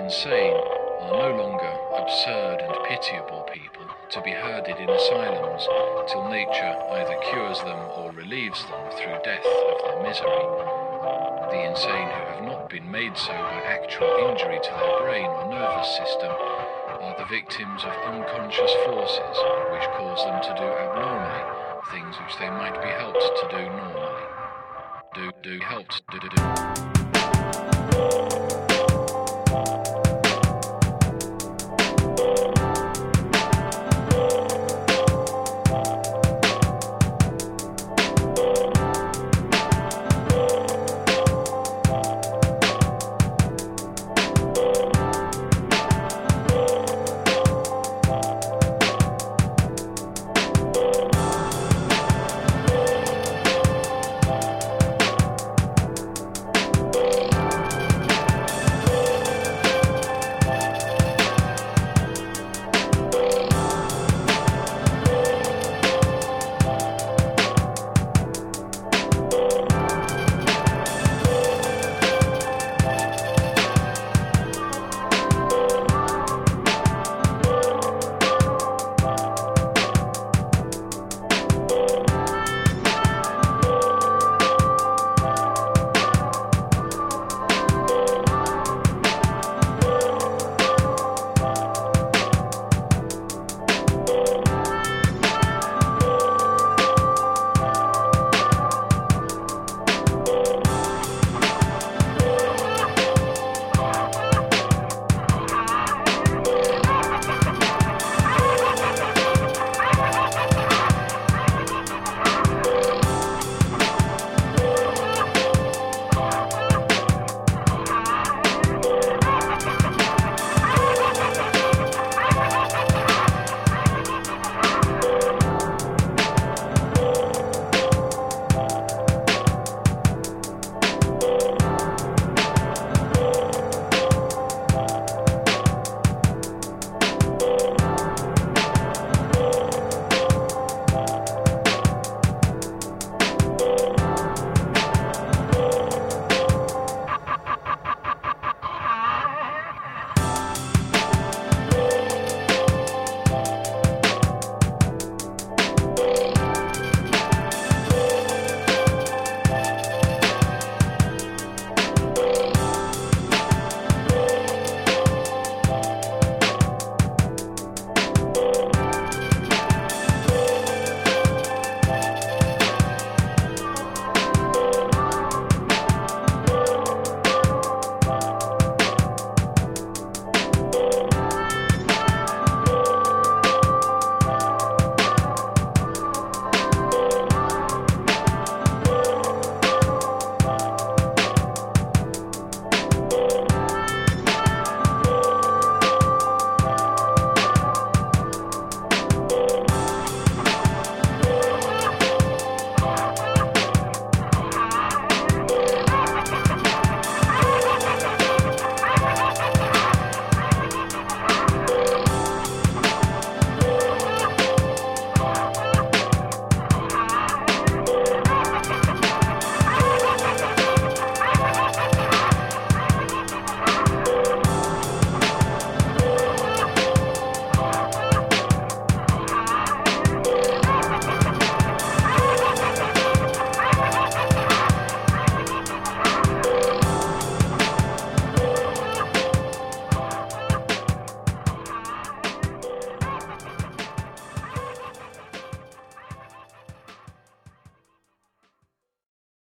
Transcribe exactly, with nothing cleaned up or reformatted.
insane are no longer absurd and pitiable people to be herded in asylums till nature either cures them or relieves them through death of their misery. The insane who have not been made so by actual injury to their brain or nervous system are the victims of unconscious forces which cause them to do abnormally things which they might be helped to do normally. Do, do, helped, do, do, do.